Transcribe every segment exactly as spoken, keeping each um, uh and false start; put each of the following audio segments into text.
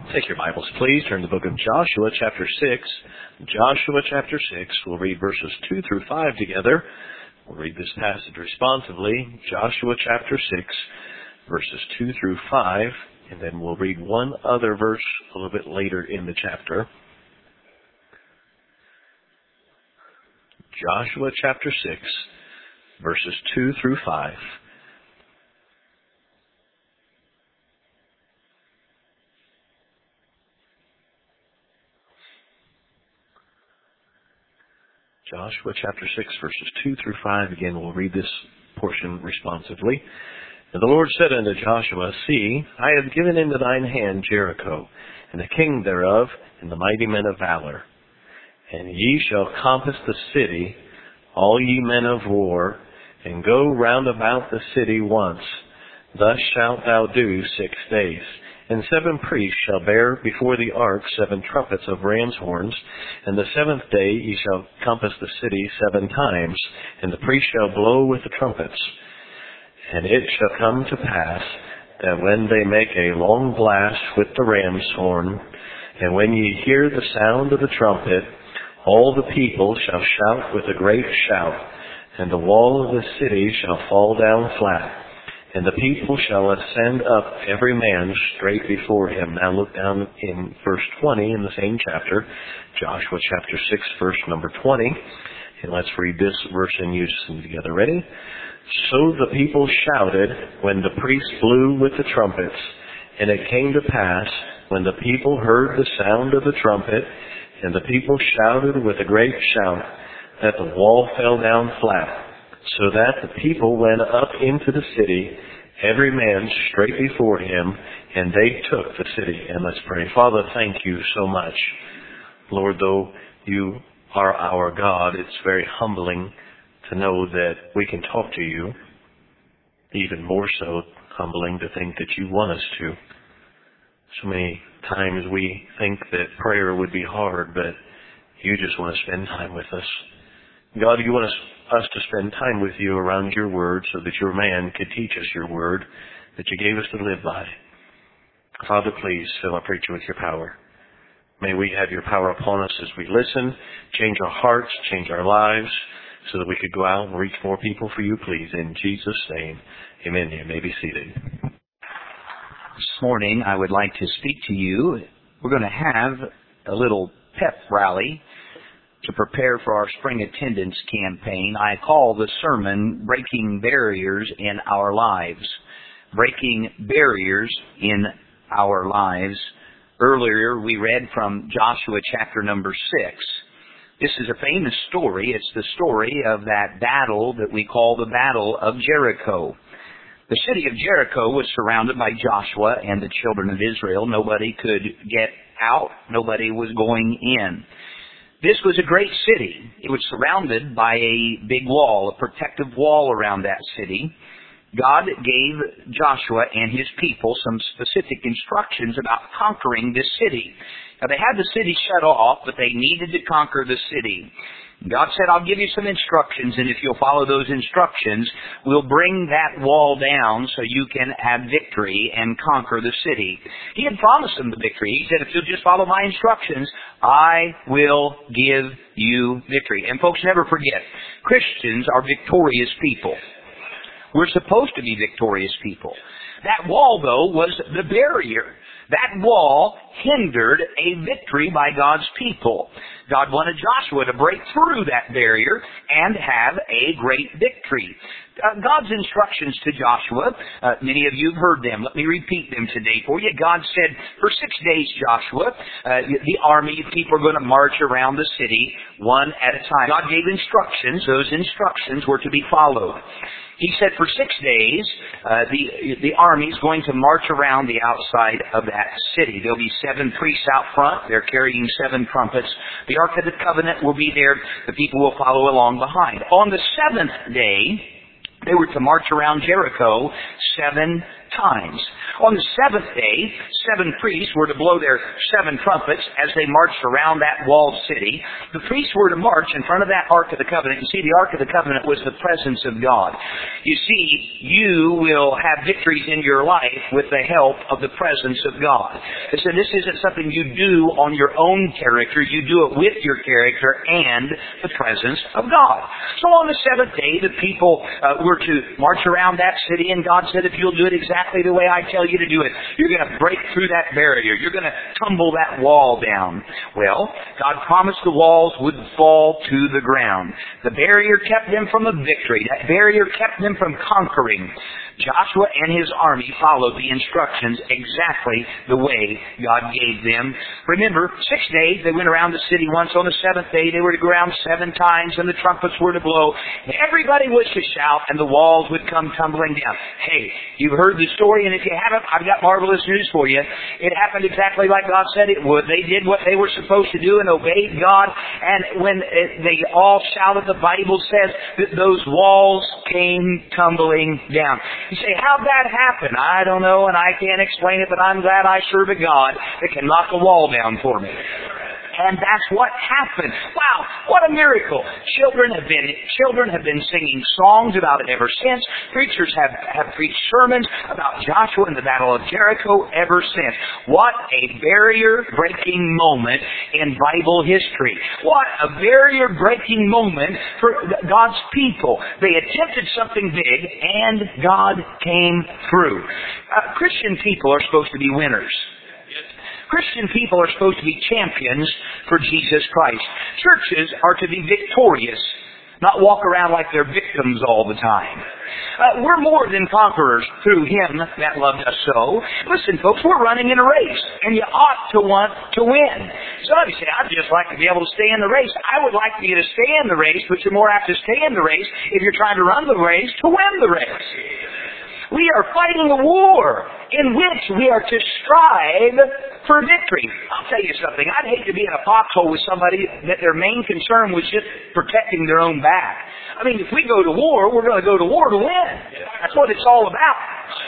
Take your Bibles, please. Turn to the book of Joshua, chapter six. Joshua, chapter six. We'll read verses two through five together. We'll read this passage responsively. Joshua, chapter six, verses two through five. And then we'll read one other verse a little bit later in the chapter. Joshua, chapter six, verses two through five. Joshua chapter six, verses two through five. Again, we'll read this portion responsively. And the Lord said unto Joshua, See, I have given into thine hand Jericho, and the king thereof, and the mighty men of valor. And ye shall compass the city, all ye men of war, and go round about the city once. Thus shalt thou do six days. And seven priests shall bear before the ark seven trumpets of ram's horns. And the seventh day ye shall compass the city seven times, and the priests shall blow with the trumpets. And it shall come to pass that when they make a long blast with the ram's horn, and when ye hear the sound of the trumpet, all the people shall shout with a great shout, and the wall of the city shall fall down flat. And the people shall ascend up, every man straight before him. Now look down in verse twenty in the same chapter, Joshua chapter six, verse number twenty. And let's read this verse in unison together. Ready? So the people shouted when the priests blew with the trumpets. And it came to pass, when the people heard the sound of the trumpet, and the people shouted with a great shout, that the wall fell down flat. So that the people went up into the city, every man straight before him, and they took the city. And let's pray. Father, thank you so much. Lord, though you are our God, it's very humbling to know that we can talk to you. Even more so humbling to think that you want us to. So many times we think that prayer would be hard, but you just want to spend time with us. God, you want us, us to spend time with you around your word so that your man could teach us your word that you gave us to live by. Father, please fill our preacher with your power. May we have your power upon us as we listen, change our hearts, change our lives, so that we could go out and reach more people for you, please. In Jesus' name, amen. You may be seated. This morning, I would like to speak to you. We're going to have a little pep rally to prepare for our spring attendance campaign. I call the sermon Breaking Barriers in Our Lives. Breaking Barriers in Our Lives. Earlier we read from Joshua chapter number six. This is a famous story. It's the story of that battle that we call the Battle of Jericho. The city of Jericho was surrounded by Joshua and the children of Israel. Nobody could get out. Nobody was going in. This was a great city. It was surrounded by a big wall, a protective wall around that city. God gave Joshua and his people some specific instructions about conquering this city. Now, they had the city shut off, but they needed to conquer the city. God said, I'll give you some instructions, and if you'll follow those instructions, we'll bring that wall down so you can have victory and conquer the city. He had promised them the victory. He said, if you'll just follow my instructions, I will give you victory. And folks, never forget, Christians are victorious people. We're supposed to be victorious people. That wall, though, was the barrier. That wall hindered a victory by God's people. God wanted Joshua to break through that barrier and have a great victory. Uh, God's instructions to Joshua, uh, many of you have heard them. Let me repeat them today for you. God said, for six days, Joshua, uh, the army of people are going to march around the city one at a time. God gave instructions. Those instructions were to be followed. He said for six days, uh, the the army is going to march around the outside of that city. There'll be seven priests out front. They're carrying seven trumpets. The Ark of the Covenant will be there. The people will follow along behind. On the seventh day, they were to march around Jericho seven times. On the seventh day, seven priests were to blow their seven trumpets as they marched around that walled city. The priests were to march in front of that Ark of the Covenant. You see, the Ark of the Covenant was the presence of God. You see, you will have victories in your life with the help of the presence of God. So this isn't something you do on your own character. You do it with your character and the presence of God. So on the seventh day, the people uh, were to march around that city, and God said, if you'll do it exactly the way I tell you to do it, you're going to break through that barrier. You're going to tumble that wall down. Well, God promised the walls would fall to the ground. The barrier kept them from a victory. That barrier kept them from conquering. Joshua and his army followed the instructions exactly the way God gave them. Remember, six days they went around the city once. On the seventh day they were to go around seven times, and the trumpets were to blow. Everybody was to shout, and the walls would come tumbling down. Hey, you've heard the story, and if you haven't, I've got marvelous news for you. It happened exactly like God said it would. They did what they were supposed to do and obeyed God, and when they all shouted, the Bible says that those walls came tumbling down. You say, how'd that happen? I don't know, and I can't explain it, but I'm glad I serve a God that can knock a wall down for me. And that's what happened. Wow, what a miracle. Children have been children have been singing songs about it ever since. Preachers have, have preached sermons about Joshua and the Battle of Jericho ever since. What a barrier-breaking moment in Bible history. What a barrier-breaking moment for God's people. They attempted something big, and God came through. Uh, Christian people are supposed to be winners. Christian people are supposed to be champions for Jesus Christ. Churches are to be victorious, not walk around like they're victims all the time. Uh, we're more than conquerors through Him that loved us so. Listen, folks, we're running in a race, and you ought to want to win. Some of you say, I'd just like to be able to stay in the race. I would like for you to stay in the race, but you're more apt to stay in the race if you're trying to run the race to win the race. We are fighting a war in which we are to strive for victory. I'll tell you something. I'd hate to be in a foxhole with somebody that their main concern was just protecting their own back. I mean, if we go to war, we're going to go to war to win. That's what it's all about.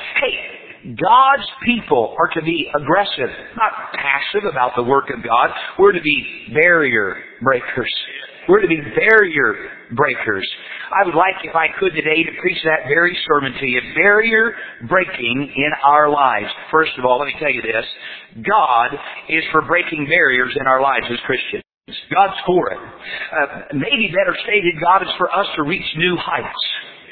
Hey, God's people are to be aggressive, not passive about the work of God. We're to be barrier breakers. We're to be barrier breakers. I would like, if I could today, to preach that very sermon to you. Barrier breaking in our lives. First of all, let me tell you this. God is for breaking barriers in our lives as Christians. God's for it. Uh, maybe better stated, God is for us to reach new heights.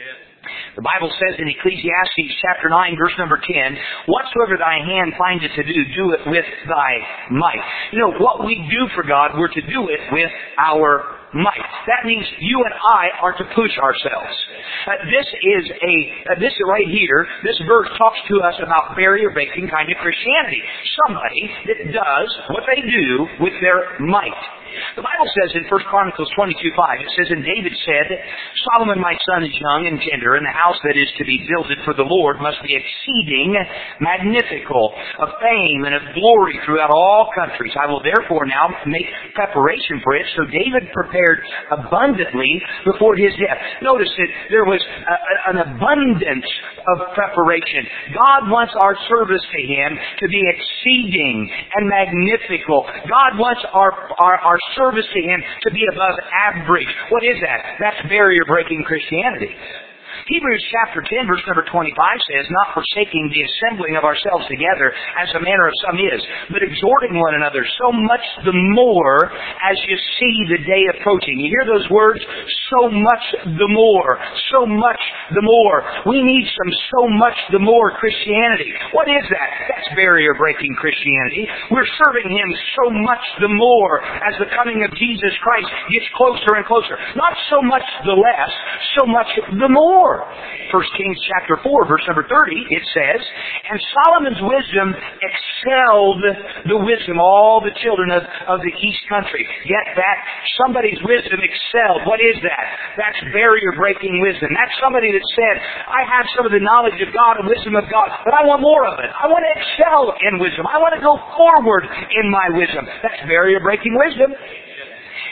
The Bible says in Ecclesiastes chapter nine, verse number ten, whatsoever thy hand findeth to do, do it with thy might. You know, what we do for God, we're to do it with our might. That means you and I are to push ourselves. Uh, this is a, uh, this right here, this verse talks to us about barrier-breaking kind of Christianity. Somebody that does what they do with their might. The Bible says in First Chronicles twenty-two five, it says, and David said, Solomon my son is young and tender, and the house that is to be builded for the Lord must be exceeding magnifical, of fame and of glory throughout all countries. I will therefore now make preparation for it. So David prepared abundantly before his death. Notice that there was a, a, an abundance of preparation. God wants our service to Him to be exceeding and magnifical. God wants our, our, our service to Him to be above average. What is that? That's barrier-breaking Christianity. Hebrews chapter ten, verse number twenty-five says, not forsaking the assembling of ourselves together, as the manner of some is, but exhorting one another, so much the more as you see the day approaching. You hear those words? So much the more. So much the more. We need some so much the more Christianity. What is that? That's barrier-breaking Christianity. We're serving Him so much the more as the coming of Jesus Christ gets closer and closer. Not so much the less, so much the more. First Kings chapter four, verse number thirty, it says, and Solomon's wisdom excelled the wisdom of all the children of, of the east country. Get that? Somebody's wisdom excelled. What is that? That's barrier-breaking wisdom. That's somebody that said, I have some of the knowledge of God and wisdom of God, but I want more of it. I want to excel in wisdom. I want to go forward in my wisdom. That's barrier-breaking wisdom.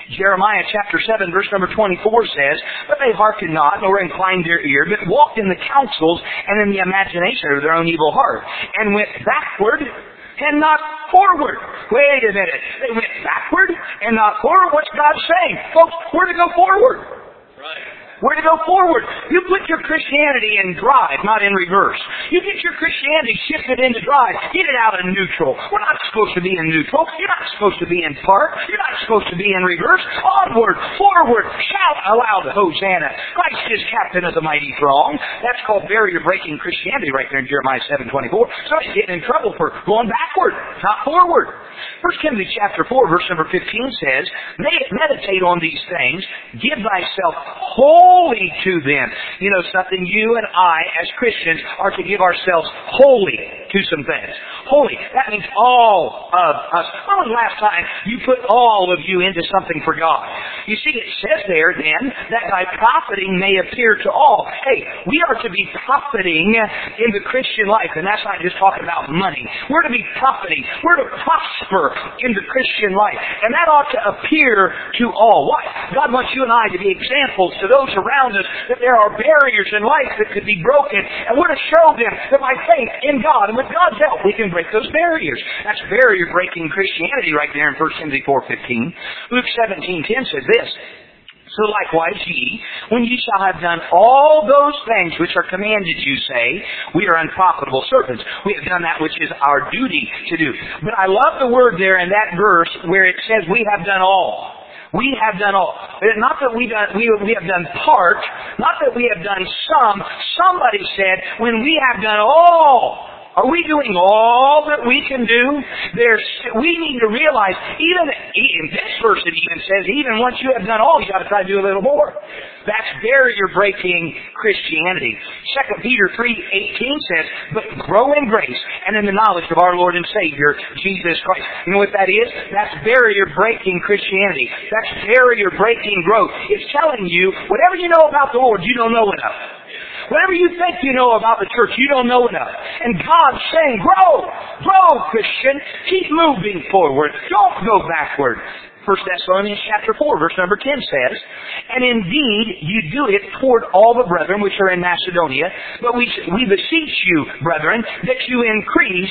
Jeremiah chapter seven, verse number twenty-four says, "But they hearkened not, nor inclined their ear, but walked in the counsels and in the imagination of their own evil heart, and went backward and not forward." Wait a minute. They went backward and not forward. What's God saying? Folks, we're to go forward. Right. We're to go forward. You put your Christianity in drive, not in reverse. You get your Christianity shifted into drive. Get it out of neutral. We're not supposed to be in neutral. You're not supposed to be in park. You're not supposed to be in reverse. Onward, forward, shout aloud, Hosanna. Christ is captain of the mighty throng. That's called barrier-breaking Christianity right there in Jeremiah seven twenty-four. Somebody's getting in trouble for going backward, not forward. First Timothy chapter four, verse number fifteen says, "Meditate on these things. Give thyself wholly to them." You know something? You and I, as Christians, are to give ourselves wholly to some things. Holy. That means all of us. When was the last time you put all of you into something for God? You see, it says there then that thy profiting may appear to all. Hey, we are to be profiting in the Christian life, and that's not just talking about money. We're to be profiting. We're to prosper in the Christian life, and that ought to appear to all. Why? God wants you and I to be examples to those around us that there are barriers in life that could be broken, and we're to show them that by faith in God and with God's help we can break those barriers. That's barrier-breaking Christianity right there in First Timothy four fifteen. Luke seventeen ten says this, "So likewise ye, when ye shall have done all those things which are commanded you, say, we are unprofitable servants. We have done that which is our duty to do." But I love the word there in that verse where it says we have done all. We have done all. Not that we, done, we, we have done part, not that we have done some. Somebody said, when we have done all, are we doing all that we can do? There's, we need to realize, even in this verse it even says, even once you have done all, you got to try to do a little more. That's barrier-breaking Christianity. Second Peter three eighteen says, "But grow in grace and in the knowledge of our Lord and Savior, Jesus Christ." You know what that is? That's barrier-breaking Christianity. That's barrier-breaking growth. It's telling you, whatever you know about the Lord, you don't know enough. Whatever you think you know about the church, you don't know enough. And God's saying, grow, grow, Christian. Keep moving forward. Don't go backward. First Thessalonians chapter four, verse number ten says, "And indeed you do it toward all the brethren which are in Macedonia, but we, we beseech you, brethren, that you increase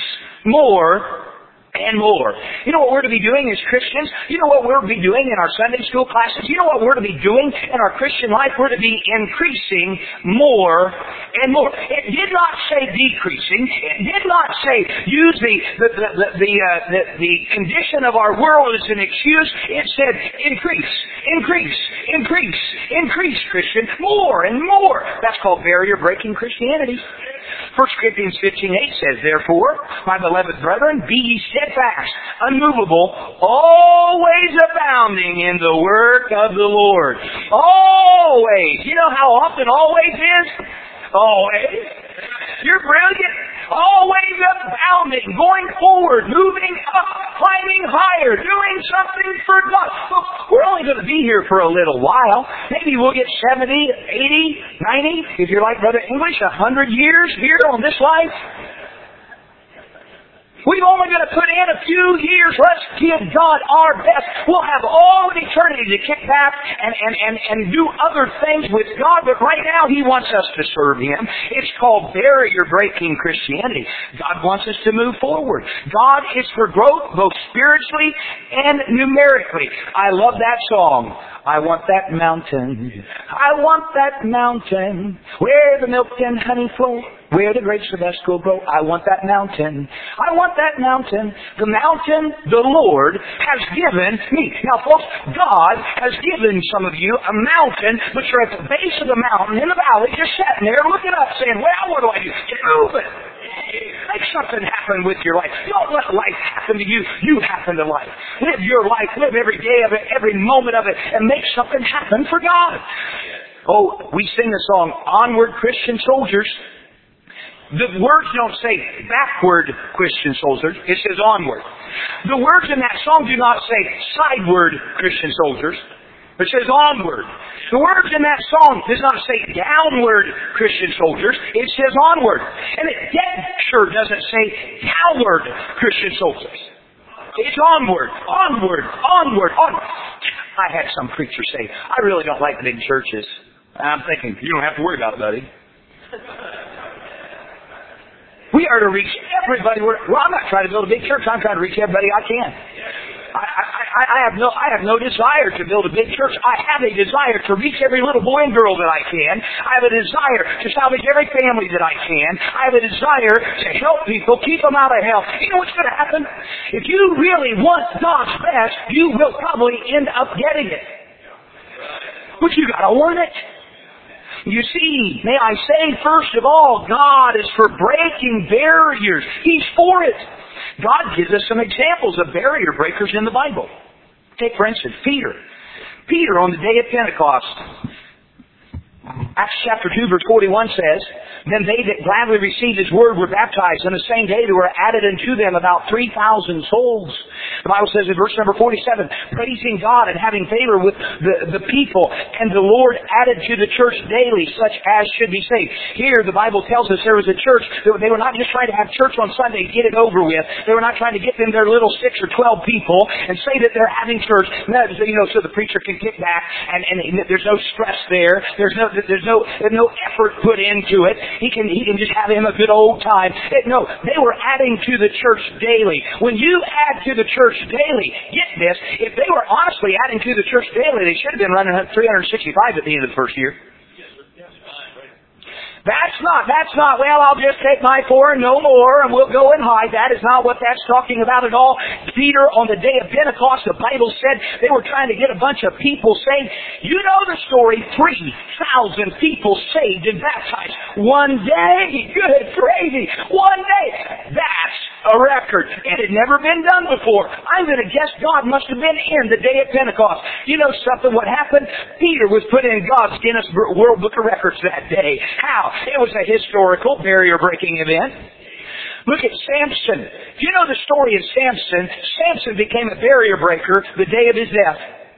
more and more." You know what we're to be doing as Christians? You know what we're to be doing in our Sunday school classes? You know what we're to be doing in our Christian life? We're to be increasing more and more. It did not say decreasing. It did not say use the the the the, the, uh, the, the condition of our world as an excuse. It said increase, increase, increase, increase, Christian, more and more. That's called barrier-breaking Christianity. First Corinthians fifteen eight says, "Therefore, my beloved brethren, be ye steadfast, unmovable, always abounding in the work of the Lord." Always. You know how often always is? Always. You're brilliant. Always abounding, going forward, moving up, climbing higher, doing something for God. Look, we're only going to be here for a little while. Maybe we'll get seventy, eighty, ninety, if you're like Brother English, a hundred years here on this life. We've only got to put in a few years. Let's give God our best. We'll have all of eternity to kick back and, and, and, and do other things with God. But right now, He wants us to serve Him. It's called barrier-breaking Christianity. God wants us to move forward. God is for growth, both spiritually and numerically. I love that song. I want that mountain. I want that mountain where the milk and honey flow, where the grapes of Esco grow. I want that mountain. I want that mountain. The mountain the Lord has given me. Now, folks, God has given some of you a mountain, but you're at the base of the mountain in the valley, just sitting there looking up saying, well, what do I do? Get moving. Make something happen with your life. Don't let life happen to you. You happen to life. Live your life. Live every day of it, every moment of it, and make something happen for God. Oh, we sing the song, Onward Christian Soldiers. The words don't say backward Christian soldiers. It says onward. The words in that song do not say sideward Christian soldiers. It says onward. The words in that song does not say downward Christian soldiers. It says onward. And it dead sure doesn't say downward Christian soldiers. It's onward, onward, onward, onward. I had some preacher say, I really don't like big churches. I'm thinking, you don't have to worry about it, buddy. We are to reach everybody. Well, I'm not trying to build a big church. I'm trying to reach everybody I can. I, I, I have no, I have no desire to build a big church. I have a desire to reach every little boy and girl that I can. I have a desire to salvage every family that I can. I have a desire to help people, keep them out of hell. You know what's going to happen? If you really want God's best, you will probably end up getting it. But you got to want it. You see, may I say, first of all, God is for breaking barriers. He's for it. God gives us some examples of barrier breakers in the Bible. Take, for instance, Peter. Peter on the day of Pentecost. Acts chapter two verse forty-one says, Then they that gladly received His word were baptized, and the same day there were added unto them about three thousand souls. The Bible says in verse number forty-seven, praising God and having favor with the, the people, and the Lord added to the church daily such as should be saved. Here the Bible tells us there was a church, that they were not just trying to have church on Sunday and get it over with. They were not trying to get them their little six or twelve people and say that they're having church, you know, so the preacher can kick back, and, and there's no stress there. There's no There's no there's no effort put into it. He can he can just have him a good old time. No, they were adding to the church daily. When you add to the church daily, get this, if they were honestly adding to the church daily, they should have been running three hundred sixty-five at the end of the first year. That's not, that's not, well, I'll just take my four and no more and we'll go and hide. That is not what that's talking about at all. Peter, on the day of Pentecost, the Bible said they were trying to get a bunch of people saved. You know the story, three thousand people saved and baptized. One day. Good gravy. One day. That's a record. It had never been done before. I'm going to guess God must have been in the day of Pentecost. You know something, what happened? Peter was put in God's Guinness World Book of Records that day. How? It was a historical, barrier-breaking event. Look at Samson. You know the story of Samson. Samson became a barrier breaker the day of his death.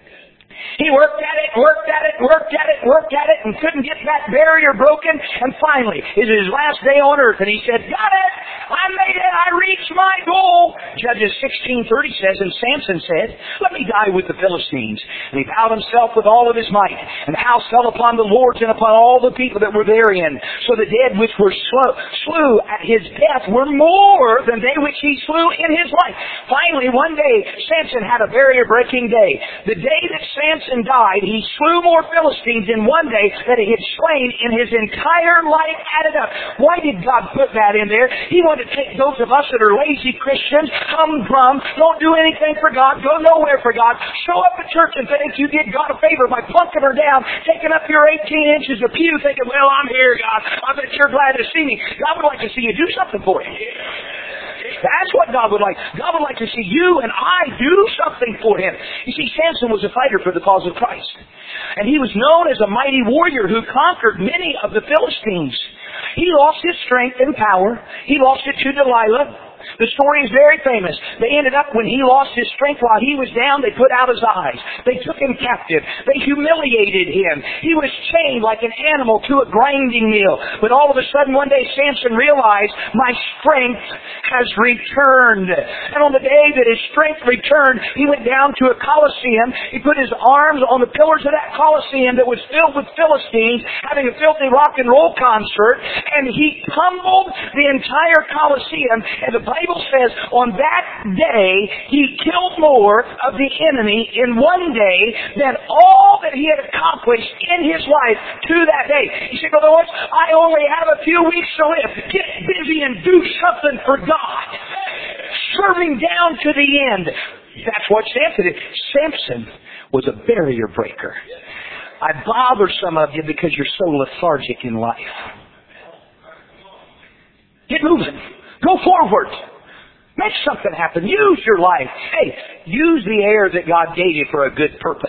He worked at it, worked at it, worked at it, worked at it, and couldn't get that barrier broken. And finally, it was his last day on earth, and he said, got it! I made it! I reached my goal! Judges sixteen thirty says, and Samson said, let me die with the Philistines. And he bowed himself with all of his might, and the house fell upon the lords and upon all the people that were therein. So the dead which were slew, slew at his death were more than they which he slew in his life. Finally, one day, Samson had a barrier-breaking day. The day that Samson died, he slew more Philistines in one day than he had slain in his entire life added up. Why did God put that in there? He wanted to take those of us that are lazy Christians, humdrum, don't do anything for God, go nowhere for God, show up at church and think you did God a favor by plunking her down, taking up your eighteen inches of pew, thinking, well, I'm here, God. I bet you're glad to see me. God would like to see you do something for Him. That's what God would like. God would like to see you and I do something for Him. You see, Samson was a fighter for the cause of Christ. And he was known as a mighty warrior who conquered many of the Philistines. He lost his strength and power. He lost it to Delilah. The story is very famous. They ended up, when he lost his strength while he was down, they put out his eyes. They took him captive. They humiliated him. He was chained like an animal to a grinding mill. But all of a sudden, one day, Samson realized, my strength has returned. And on the day that his strength returned, he went down to a Colosseum. He put his arms on the pillars of that Colosseum that was filled with Philistines, having a filthy rock and roll concert, and he pummeled the entire Colosseum. And the Bible says on that day, he killed more of the enemy in one day than all that he had accomplished in his life to that day. You say, Brother Lawrence, I only have a few weeks to live. Get busy and do something for God. Serving down to the end. That's what Samson did. Samson was a barrier breaker. I bother some of you because you're so lethargic in life. Get moving. Go forward. Make something happen. Use your life. Hey, use the air that God gave you for a good purpose.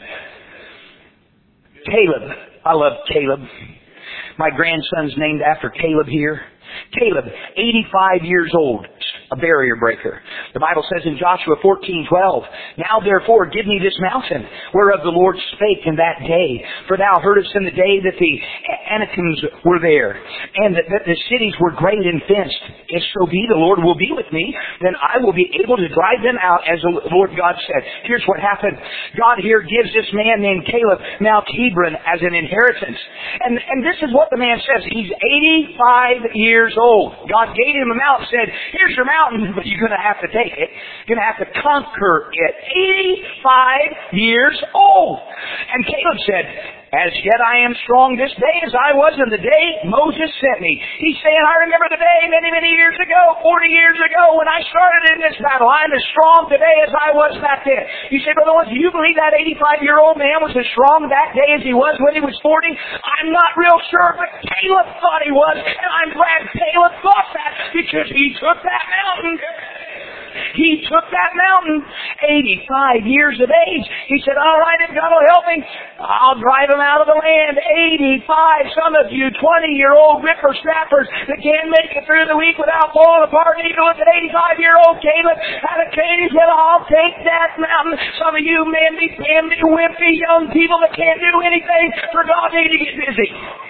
Caleb. I love Caleb. My grandson's named after Caleb here. Caleb, eighty-five years old, a barrier breaker. The Bible says in Joshua fourteen twelve, "Now therefore give me this mountain, whereof the Lord spake in that day. For thou heardest in the day that the Anakims were there, and that, that the cities were great and fenced. If so be the Lord will be with me, then I will be able to drive them out, as the Lord God said." Here's what happened. God here gives this man named Caleb Mount Hebron as an inheritance. And, and this is what the man says. He's eighty-five years old. God gave him a mountain, said, "Here's your mountain, but you're going to have to take it. You're going to have to conquer it." eighty-five years old. And Caleb said, "As yet I am strong this day as I was in the day Moses sent me." He's saying, "I remember the day many, many years ago, forty years ago, when I started in this battle. I'm as strong today as I was back then." You say, "Brother Owens, do you believe that eighty-five-year-old man was as strong that day as he was when he was forty? I'm not real sure, but Caleb thought he was, and I'm glad Caleb thought that, because he took that mountain. He took that mountain, eighty-five years of age. He said, "All right, if God will help me, I'll drive him out of the land." eighty-five. Some of you twenty-year-old whippersnappers that can't make it through the week without falling apart. You look at eighty-five-year-old Caleb had a cane. He said, "I'll take that mountain." Some of you mamby, pamby, wimpy young people that can't do anything for God need to get busy.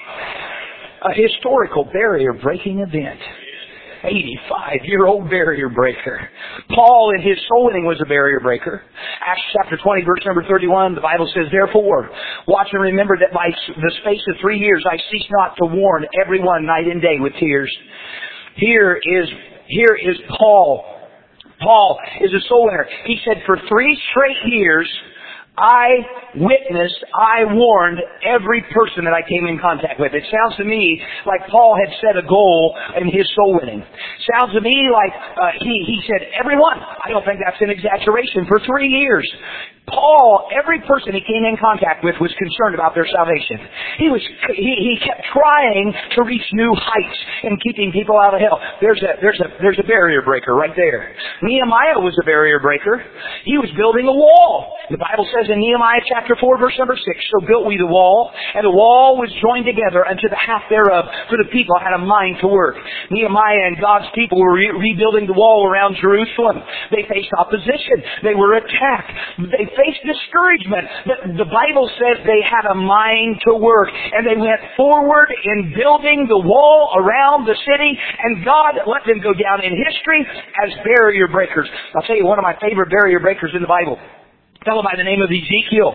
A historical barrier-breaking event. eighty-five-year-old barrier breaker. Paul in his soul winning was a barrier breaker. Acts chapter twenty, verse number thirty-one, the Bible says, "Therefore, watch and remember that by the space of three years I cease not to warn everyone night and day with tears." Here is, here is Paul. Paul is a soul winner. He said, "For three straight years, I witnessed, I warned every person that I came in contact with." It sounds to me like Paul had set a goal in his soul winning. Sounds to me like uh, he, he said, everyone. I don't think that's an exaggeration. For three years, Paul, every person he came in contact with was concerned about their salvation. He was, he, he kept trying to reach new heights and keeping people out of hell. There's a, there's a, there's a barrier breaker right there. Nehemiah was a barrier breaker. He was building a wall. The Bible says in Nehemiah chapter four, verse number six, "So built we the wall, and the wall was joined together unto the half thereof, for the people had a mind to work." Nehemiah and God's people were re- rebuilding the wall around Jerusalem. They faced opposition. They were attacked. They faced discouragement. But the Bible says they had a mind to work, and they went forward in building the wall around the city, and God let them go down in history as barrier breakers. I'll tell you one of my favorite barrier breakers in the Bible. A fellow by the name of Ezekiel.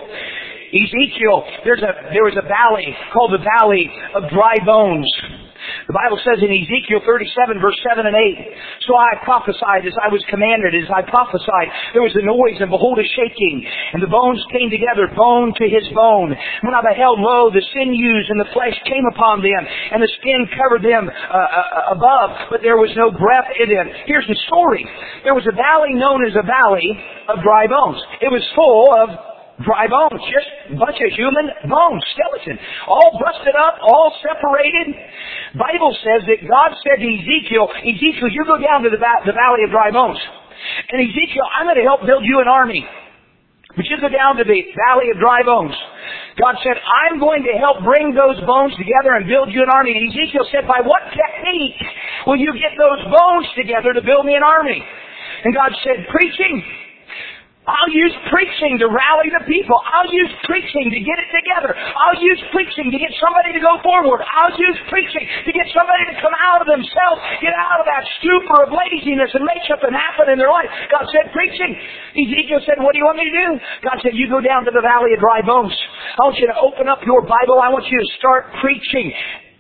Ezekiel, there's a, there was a valley called the Valley of Dry Bones. The Bible says in Ezekiel thirty-seven, verse seven and eight, "So I prophesied as I was commanded, as I prophesied, there was a noise, and behold a shaking, and the bones came together, bone to his bone. When I beheld, lo, the sinews and the flesh came upon them, and the skin covered them uh, uh, above, but there was no breath in them." Here's the story. There was a valley known as a valley of dry bones. It was full of dry bones, just a bunch of human bones, skeleton, all busted up, all separated. Bible says that God said to Ezekiel, "Ezekiel, you go down to the, va- the valley of dry bones. And Ezekiel, I'm going to help build you an army. But you go down to the valley of dry bones." God said, "I'm going to help bring those bones together and build you an army." And Ezekiel said, "By what technique will you get those bones together to build me an army?" And God said, "Preaching. I'll use preaching to rally the people. I'll use preaching to get it together. I'll use preaching to get somebody to go forward. I'll use preaching to get somebody to come out of themselves, get out of that stupor of laziness and make something happen in their life." God said, "Preaching." Ezekiel said, "What do you want me to do?" God said, "You go down to the valley of dry bones. I want you to open up your Bible. I want you to start preaching."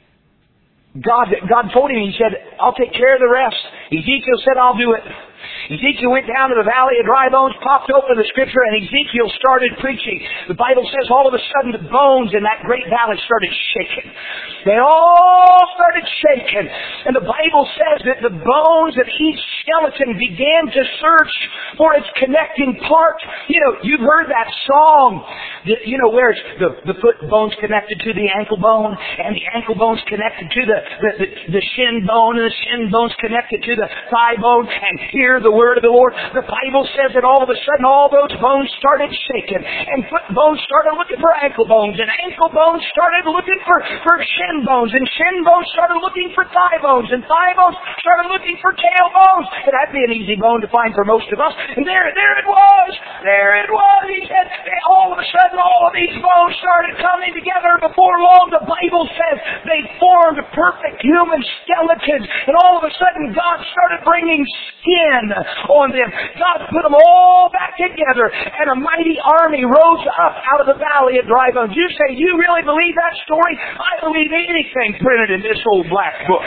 God, God told him, he said, "I'll take care of the rest." Ezekiel said, "I'll do it." Ezekiel went down to the valley of dry bones, popped open the scripture, and Ezekiel started preaching. The Bible says all of a sudden the bones in that great valley started shaking. They all started shaking. And the Bible says that the bones of each skeleton began to search for its connecting part. You know, you've heard that song, you know, where it's the, the foot bone's connected to the ankle bone, and the ankle bone's connected to the, the, the, the shin bone, and the shin bone's connected to the thigh bone, and here hear the word of the Lord. The Bible says that all of a sudden all those bones started shaking, and foot bones started looking for ankle bones, and ankle bones started looking for, for shin bones, and shin bones started looking for thigh bones, and thigh bones started looking for tail bones. And that'd be an easy bone to find for most of us. And there, there it was. There it was. He said, all of a sudden all of these bones started coming together. Before long, the Bible says they formed perfect human skeletons. And all of a sudden, God started bringing skin on them. God put them all back together, and a mighty army rose up out of the valley of dry bones. You say, you really believe that story? I believe anything printed in this old black book.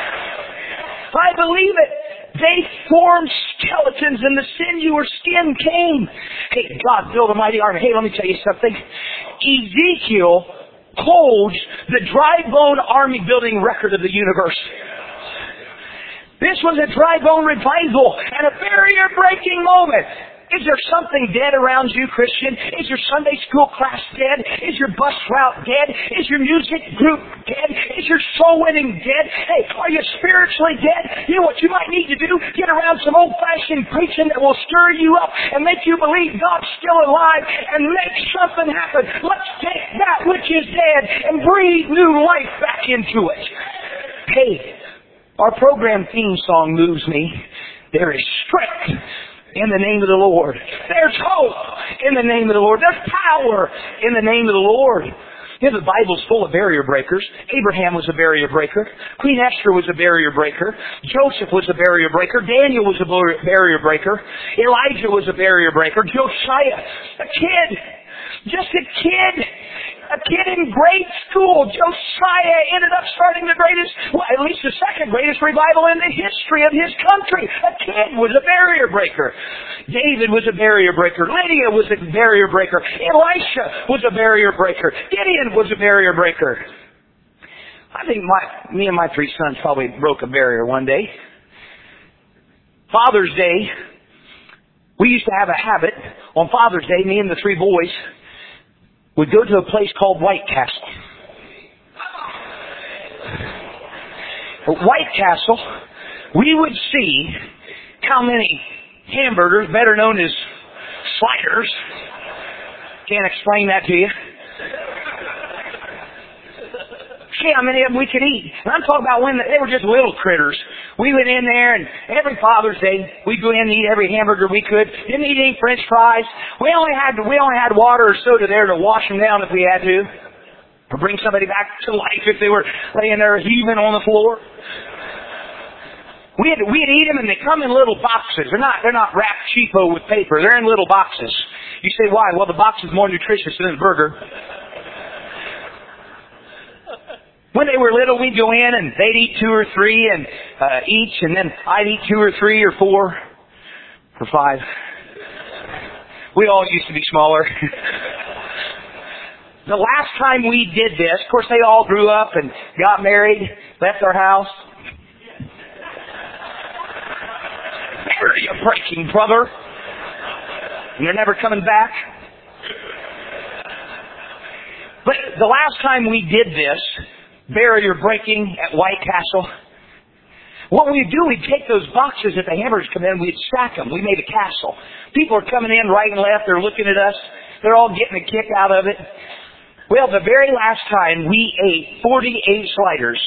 I believe it. They formed skeletons, and the sinew or skin came. Hey, God built a mighty army. Hey, let me tell you something. Ezekiel holds the dry bone army building record of the universe. This was a dry bone revival and a barrier-breaking moment. Is there something dead around you, Christian? Is your Sunday school class dead? Is your bus route dead? Is your music group dead? Is your soul winning dead? Hey, are you spiritually dead? You know what you might need to do? Get around some old-fashioned preaching that will stir you up and make you believe God's still alive and make something happen. Let's take that which is dead and breathe new life back into it. Hey, our program theme song moves me. There is strength in the name of the Lord. There's hope in the name of the Lord. There's power in the name of the Lord. You know, the Bible's full of barrier breakers. Abraham was a barrier breaker. Queen Esther was a barrier breaker. Joseph was a barrier breaker. Daniel was a barrier breaker. Elijah was a barrier breaker. Josiah, a kid, just a kid. A kid in grade school, Josiah, ended up starting the greatest, well, at least the second greatest revival in the history of his country. A kid was a barrier breaker. David was a barrier breaker. Lydia was a barrier breaker. Elisha was a barrier breaker. Gideon was a barrier breaker. I think my, me and my three sons probably broke a barrier one day. Father's Day, we used to have a habit. On Father's Day, me and the three boys would go to a place called White Castle. At White Castle, we would see how many hamburgers, better known as sliders, can't explain that to you, see how many of them we could eat. And I'm talking about when they were just little critters. We went in there, and every Father's Day, we'd go in and eat every hamburger we could. Didn't eat any French fries. We only had we only had water or soda there to wash them down if we had to, or bring somebody back to life if they were laying there heaving on the floor. We'd we'd eat them, and they come in little boxes. They're not they're not wrapped cheapo with paper. They're in little boxes. You say why? Well, the box is more nutritious than the burger. When they were little, we'd go in and they'd eat two or three and uh, each, and then I'd eat two or three or four or five. We all used to be smaller. The last time we did this, of course, they all grew up and got married, left our house. You're breaking, brother. And they're never coming back. But the last time we did this, barrier breaking at White Castle, what we'd do, we'd take those boxes that the hamburgers come in, we'd stack them. We made a castle. People are coming in right and left. They're looking at us. They're all getting a kick out of it. Well, the very last time we ate forty-eight sliders.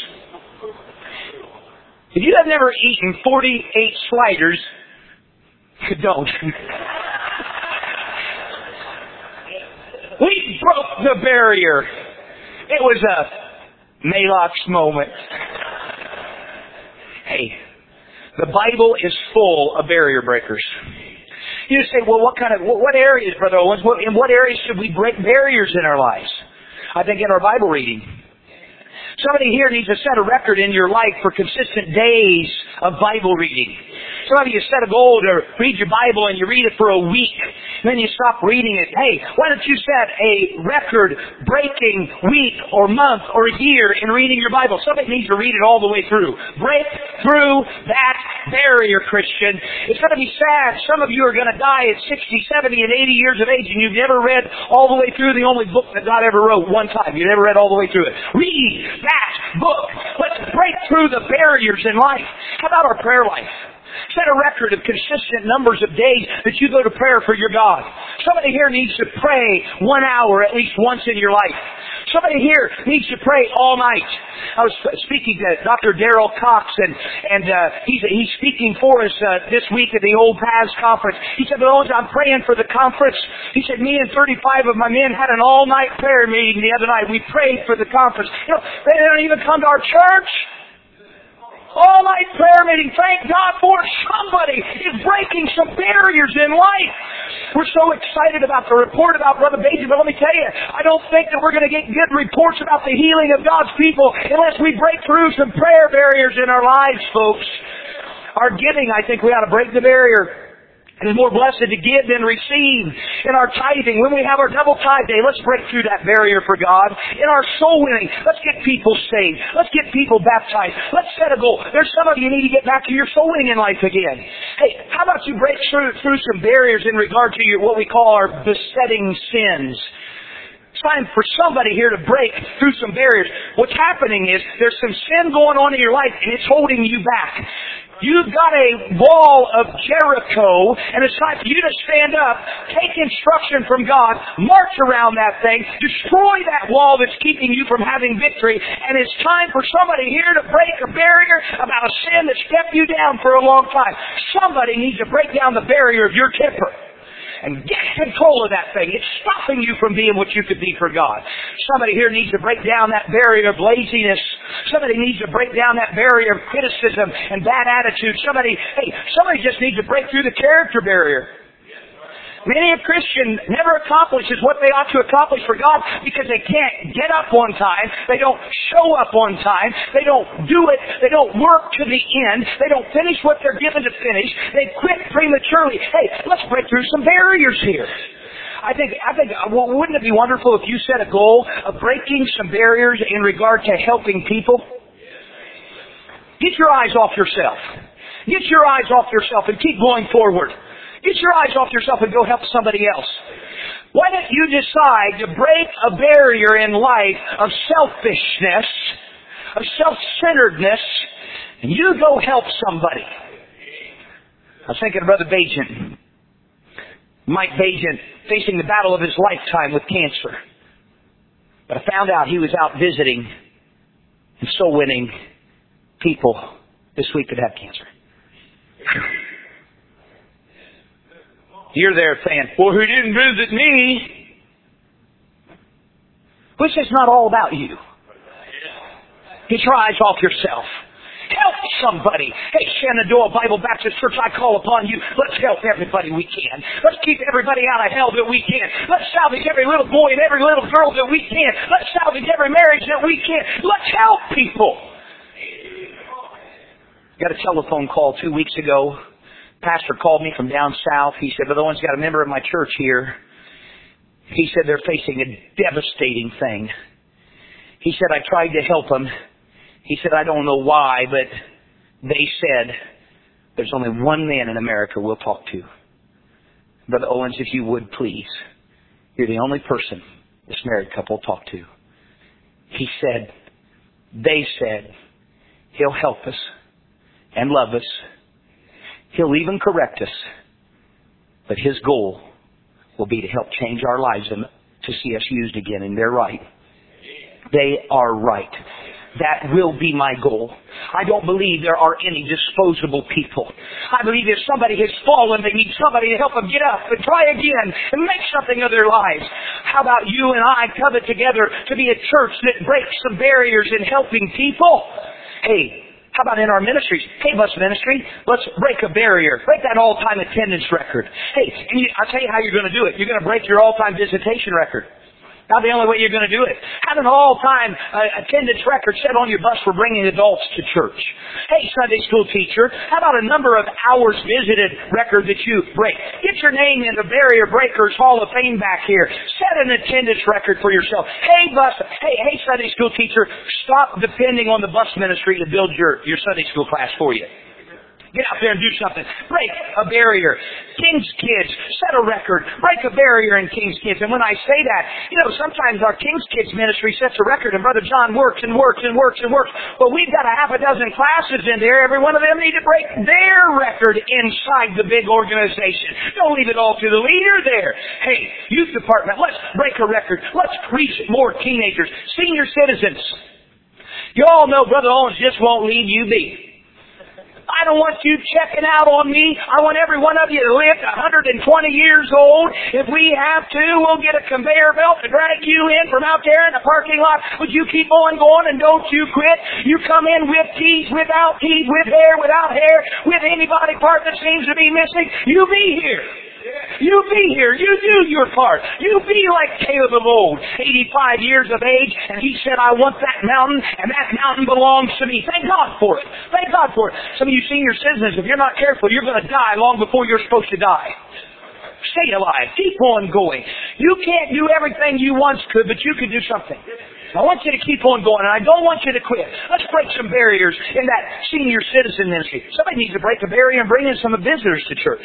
If you have never eaten forty-eight sliders, don't. We broke the barrier. It was a Maalox moment. Hey, the Bible is full of barrier breakers. You say, well, what kind of, what areas, Brother Owens, what, in what areas should we break barriers in our lives? I think in our Bible reading. Somebody here needs to set a record in your life for consistent days of Bible reading. Some of you set a goal to read your Bible and you read it for a week. And then you stop reading it. Hey, why don't you set a record-breaking week or month or year in reading your Bible? Somebody needs to read it all the way through. Break through that barrier, Christian. It's going to be sad. Some of you are going to die at sixty, seventy, and eighty years of age and you've never read all the way through the only book that God ever wrote one time. You've never read all the way through it. Read that book. Let's break through the barriers in life. How about our prayer life? Set a record of consistent numbers of days that you go to prayer for your God. Somebody here needs to pray one hour at least once in your life. Somebody here needs to pray all night. I was speaking to Doctor Darrell Cox, and and uh, he's he's speaking for us uh, this week at the Old Paths Conference. He said, "Well, I'm praying for the conference." He said, "Me and thirty-five of my men had an all-night prayer meeting the other night. We prayed for the conference. You know, they don't even come to our church." All-night prayer meeting. Thank God for somebody is breaking some barriers in life. We're so excited about the report about Brother Bajan, but let me tell you, I don't think that we're going to get good reports about the healing of God's people unless we break through some prayer barriers in our lives, folks. Our giving, I think we ought to break the barrier. It is more blessed to give than receive. In our tithing, when we have our double tithe day, let's break through that barrier for God. In our soul winning, let's get people saved. Let's get people baptized. Let's set a goal. There's some of you need to get back to your soul winning in life again. Hey, how about you break through, through some barriers in regard to your, what we call our besetting sins? It's time for somebody here to break through some barriers. What's happening is there's some sin going on in your life and it's holding you back. You've got a wall of Jericho, and it's time for you to stand up, take instruction from God, march around that thing, destroy that wall that's keeping you from having victory, and it's time for somebody here to break a barrier about a sin that's kept you down for a long time. Somebody needs to break down the barrier of your temper and get control of that thing. It's stopping you from being what you could be for God. Somebody here needs to break down that barrier of laziness. Somebody needs to break down that barrier of criticism and bad attitude. Somebody, hey, somebody just needs to break through the character barrier. Many a Christian never accomplishes what they ought to accomplish for God because they can't get up on time. They don't show up on time. They don't do it. They don't work to the end. They don't finish what they're given to finish. They quit prematurely. Hey, let's break through some barriers here. I think, I think, well, wouldn't it be wonderful if you set a goal of breaking some barriers in regard to helping people? Get your eyes off yourself. Get your eyes off yourself and keep going forward. Get your eyes off yourself and go help somebody else. Why don't you decide to break a barrier in life of selfishness, of self-centeredness, and you go help somebody? I was thinking of Brother Bajan. Mike Bajan facing the battle of his lifetime with cancer. But I found out he was out visiting and soul winning people this week that have cancer. You're there saying, well, who didn't visit me? This is not all about you. Get your eyes off yourself. Help somebody. Hey, Shenandoah Bible Baptist Church, I call upon you. Let's help everybody we can. Let's keep everybody out of hell that we can. Let's salvage every little boy and every little girl that we can. Let's salvage every marriage that we can. Let's help people. Got a telephone call two weeks ago. Pastor called me from down south. He said, Brother Owens, got a member of my church here. He said they're facing a devastating thing. He said, I tried to help them. He said, I don't know why, but they said, there's only one man in America we'll talk to. Brother Owens, if you would, please. You're the only person this married couple will talk to. He said, they said, he'll help us and love us. He'll even correct us. But his goal will be to help change our lives and to see us used again. And they're right. They are right. That will be my goal. I don't believe there are any disposable people. I believe if somebody has fallen, they need somebody to help them get up and try again and make something of their lives. How about you and I covet together to be a church that breaks some barriers in helping people? Hey, how about in our ministries? Hey, bus ministry, let's break a barrier. Break that all-time attendance record. Hey, and you, I'll tell you how you're going to do it. You're going to break your all-time visitation record. Now, the only way you're going to do it. Have an all-time uh, attendance record set on your bus for bringing adults to church. Hey, Sunday school teacher, how about a number of hours visited record that you break? Get your name in the Barrier Breakers Hall of Fame back here. Set an attendance record for yourself. Hey, bus, hey, hey, Sunday school teacher, stop depending on the bus ministry to build your, your Sunday school class for you. Get out there and do something. Break a barrier. King's Kids, set a record. Break a barrier in King's Kids. And when I say that, you know, sometimes our King's Kids ministry sets a record and Brother John works and works and works and works. But we've got a half a dozen classes in there. Every one of them need to break their record inside the big organization. Don't leave it all to the leader there. Hey, youth department, let's break a record. Let's reach more teenagers. Senior citizens. You all know Brother Owens just won't leave you be. I don't want you checking out on me. I want every one of you to live one hundred twenty years old. If we have to, we'll get a conveyor belt to drag you in from out there in the parking lot. Would you keep on going and don't you quit? You come in with teeth, without teeth, with hair, without hair, with any body part that seems to be missing. You be here. You be here. You do your part. You be like Caleb of old, eighty-five years of age, and he said, I want that mountain, and that mountain belongs to me. Thank God for it. Thank God for it. Some of you senior citizens, if you're not careful, you're going to die long before you're supposed to die. Stay alive. Keep on going. You can't do everything you once could, but you can do something. I want you to keep on going, and I don't want you to quit. Let's break some barriers in that senior citizen ministry. Somebody needs to break a barrier and bring in some visitors to church.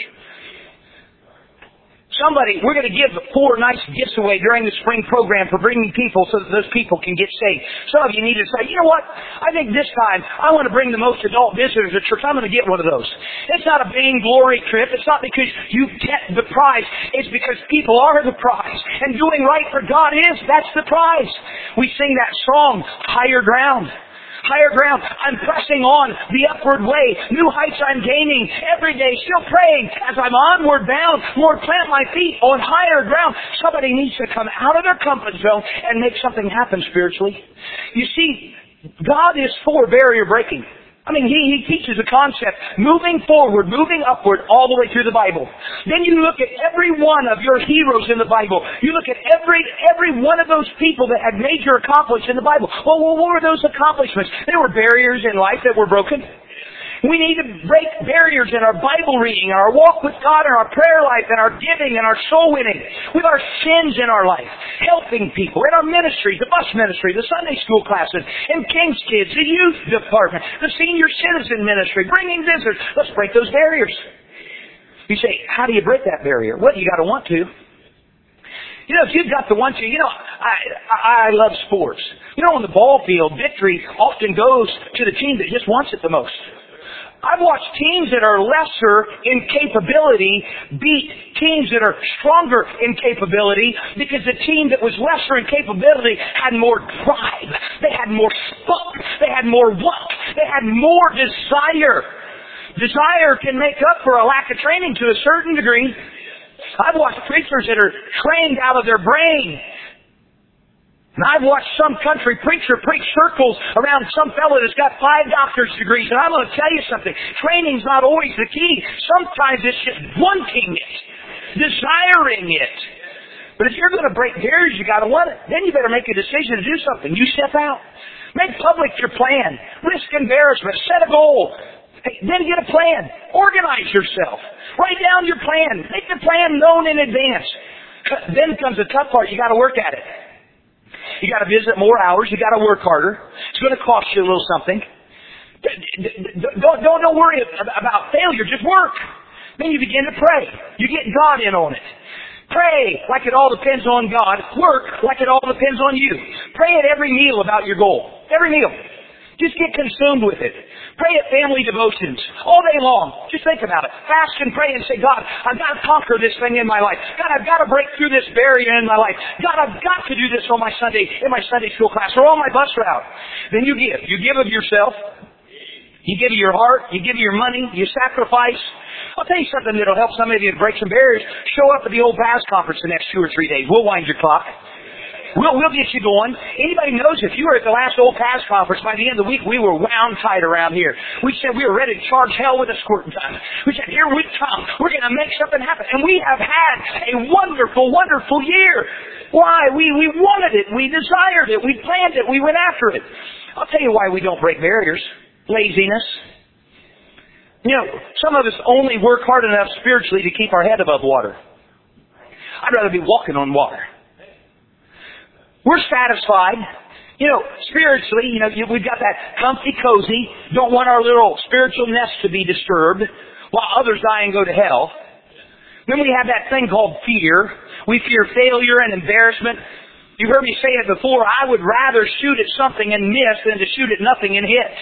Somebody, we're going to give four nice gifts away during the spring program for bringing people so that those people can get saved. Some of you need to say, you know what? I think this time I want to bring the most adult visitors to church. I'm going to get one of those. It's not a vain glory trip. It's not because you get the prize. It's because people are the prize. And doing right for God is, that's the prize. We sing that song, Higher Ground. Higher ground. I'm pressing on the upward way. New heights I'm gaining every day. Still praying as I'm onward bound. Lord, plant my feet on higher ground. Somebody needs to come out of their comfort zone and make something happen spiritually. You see, God is for barrier breaking. I mean, he, he teaches a concept, moving forward, moving upward, all the way through the Bible. Then you look at every one of your heroes in the Bible. You look at every every one of those people that had major accomplishments in the Bible. Well, what were those accomplishments? There were barriers in life that were broken. We need to break barriers in our Bible reading, our walk with God, and our prayer life, and our giving, and our soul winning, with our sins in our life, helping people, in our ministry, the bus ministry, the Sunday school classes, in King's Kids, the youth department, the senior citizen ministry, bringing visitors. Let's break those barriers. You say, how do you break that barrier? Well, you got to want to. You know, if you've got the want to, you know, I, I, I love sports. You know, on the ball field, victory often goes to the team that just wants it the most. I've watched teams that are lesser in capability beat teams that are stronger in capability because the team that was lesser in capability had more drive. They had more spunk. They had more want. They had more desire. Desire can make up for a lack of training to a certain degree. I've watched preachers that are trained out of their brain. And I've watched some country preacher preach circles around some fellow that's got five doctor's degrees. And I'm going to tell you something. Training's not always the key. Sometimes it's just wanting it. Desiring it. But if you're going to break barriers, you got to want it. Then you better make a decision to do something. You step out. Make public your plan. Risk embarrassment. Set a goal. Hey, then get a plan. Organize yourself. Write down your plan. Make the plan known in advance. Then comes the tough part. You got to work at it. You got to visit more hours. You got to work harder. It's going to cost you a little something. Don't, don't, don't worry about failure. Just work. Then you begin to pray. You get God in on it. Pray like it all depends on God. Work like it all depends on you. Pray at every meal about your goal. Every meal. Just get consumed with it. Pray at family devotions all day long. Just think about it. Fast and pray and say, God, I've got to conquer this thing in my life. God, I've got to break through this barrier in my life. God, I've got to do this on my Sunday, in my Sunday school class or on my bus route. Then you give. You give of yourself. You give of your heart. You give of your money. You sacrifice. I'll tell you something that'll help some of you to break some barriers. Show up at the old Paz conference the next two or three days. We'll wind your clock. We'll, we'll get you going. Anybody knows if you were at the last Old Paz conference, by the end of the week, we were wound tight around here. We said we were ready to charge hell with a squirting gun. We said, here we come. We're going to make something happen. And we have had a wonderful, wonderful year. Why? We, we wanted it. We desired it. We planned it. We went after it. I'll tell you why we don't break barriers. Laziness. You know, some of us only work hard enough spiritually to keep our head above water. I'd rather be walking on water. We're satisfied You know, spiritually, you know, we've got that comfy, cozy, don't want our little spiritual nest to be disturbed while others die and go to hell. Then we have that thing called fear. We fear failure and embarrassment. You've heard me say it before. I would rather shoot at something and miss than to shoot at nothing and hit.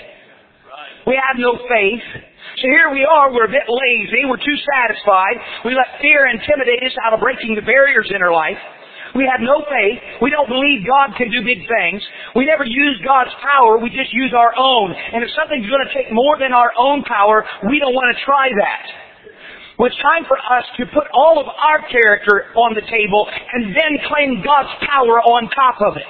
We have no faith. So here we are, we're a bit lazy, we're too satisfied. We let fear intimidate us out of breaking the barriers in our life. We have no faith. We don't believe God can do big things. We never use God's power, we just use our own. And if something's going to take more than our own power, we don't want to try that. Well, it's time for us to put all of our character on the table and then claim God's power on top of it.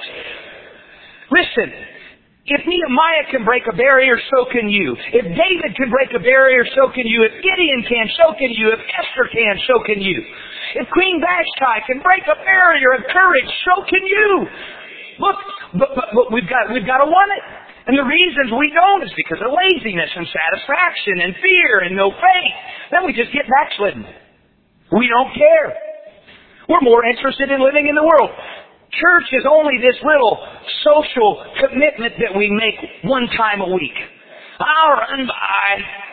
Listen, if Nehemiah can break a barrier, so can you. If David can break a barrier, so can you. If Gideon can, so can you. If Esther can, so can you. If Queen Vashti can break a barrier of courage, so can you. Look, but, but, but we've got we've got to want it. And the reasons we don't is because of laziness and satisfaction and fear and no faith. Then we just get backslidden. We don't care. We're more interested in living in the world. Church is only this little social commitment that we make one time a week. I'll run by.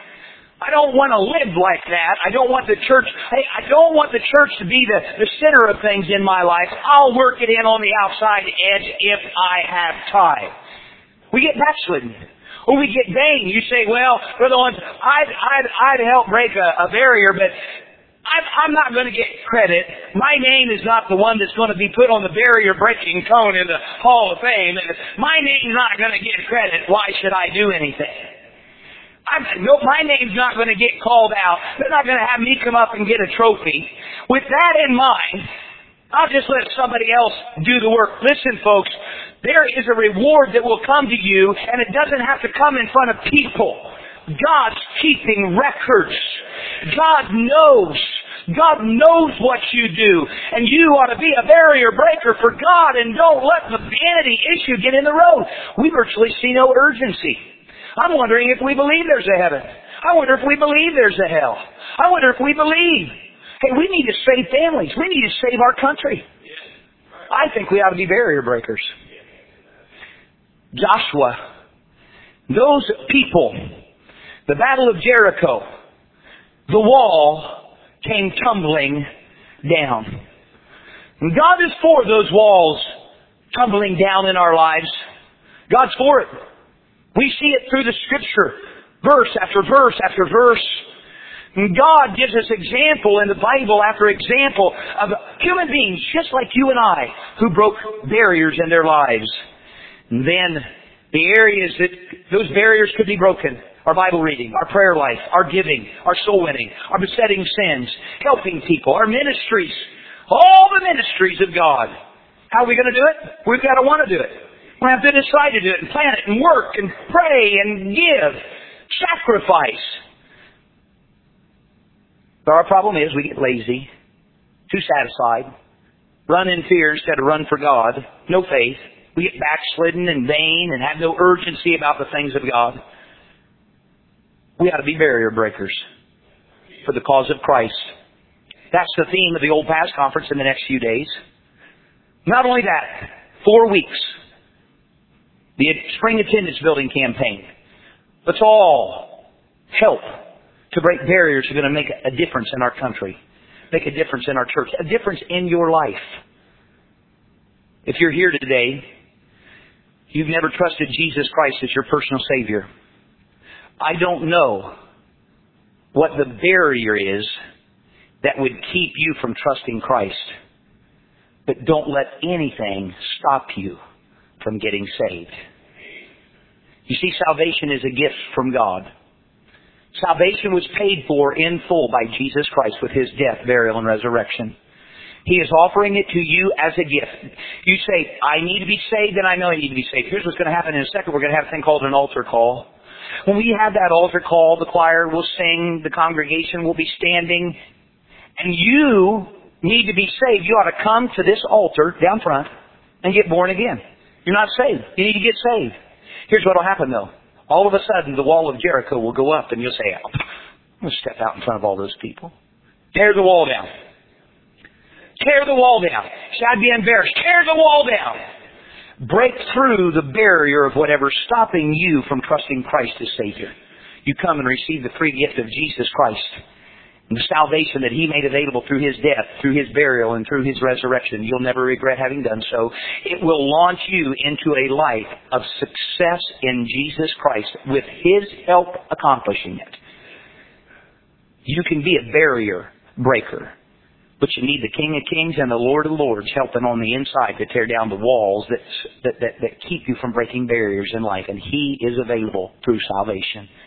I don't want to live like that. I don't want the church, hey, I don't want the church to be the, the center of things in my life. I'll work it in on the outside edge if I have time. We get backslidden. Or we get vain. You say, well, Brother Owens, I'd, I'd, I'd help break a, a barrier, but I'm, I'm not going to get credit. My name is not the one that's going to be put on the barrier-breaking cone in the Hall of Fame. My name's not going to get credit. Why should I do anything? I'm, no, my name's not going to get called out. They're not going to have me come up and get a trophy. With that in mind, I'll just let somebody else do the work. Listen, folks, there is a reward that will come to you, and it doesn't have to come in front of people. God's keeping records. God knows. God knows what you do. And you ought to be a barrier breaker for God, and don't let the vanity issue get in the road. We virtually see no urgency. I'm wondering if we believe there's a heaven. I wonder if we believe there's a hell. I wonder if we believe. Hey, we need to save families. We need to save our country. I think we ought to be barrier breakers. Joshua, those people, the Battle of Jericho, the wall came tumbling down. And God is for those walls tumbling down in our lives. God's for it. We see it through the Scripture, verse after verse after verse. And God gives us example in the Bible after example of human beings just like you and I who broke barriers in their lives. And then the areas that those barriers could be broken: our Bible reading, our prayer life, our giving, our soul winning, our besetting sins, helping people, our ministries, all the ministries of God. How are we going to do it? We've got to want to do it. We have to decide to do it and plan it and work and pray and give, sacrifice. But our problem is we get lazy, too satisfied, run in fear instead of run for God, no faith. We get backslidden and vain and have no urgency about the things of God. We ought to be barrier breakers for the cause of Christ. That's the theme of the Old Past Conference in the next few days. Not only that, four weeks. The Spring Attendance Building campaign. Let's all help to break barriers that are going to make a difference in our country. Make a difference in our church. A difference in your life. If you're here today, you've never trusted Jesus Christ as your personal Savior. I don't know what the barrier is that would keep you from trusting Christ. But don't let anything stop you from getting saved. You see, salvation is a gift from God. Salvation was paid for in full by Jesus Christ with His death, burial, and resurrection. He is offering it to you as a gift. You say, I need to be saved, and I know I need to be saved. Here's what's going to happen in a second. We're going to have a thing called an altar call. When we have that altar call, the choir will sing, the congregation will be standing, and you need to be saved. You ought to come to this altar down front and get born again. You're not saved. You need to get saved. Here's what will happen, though. All of a sudden, the wall of Jericho will go up, and you'll say, I'm going to step out in front of all those people. Tear the wall down. Tear the wall down. Should I be embarrassed? Tear the wall down. break through the barrier of whatever's stopping you from trusting Christ as Savior. You come and receive the free gift of Jesus Christ and the salvation that He made available through His death, through His burial, and through His resurrection. You'll never regret having done so. It will launch you into a life of success in Jesus Christ with His help accomplishing it. You can be a barrier breaker, but you need the King of Kings and the Lord of Lords helping on the inside to tear down the walls that, that, that, that keep you from breaking barriers in life. And He is available through salvation.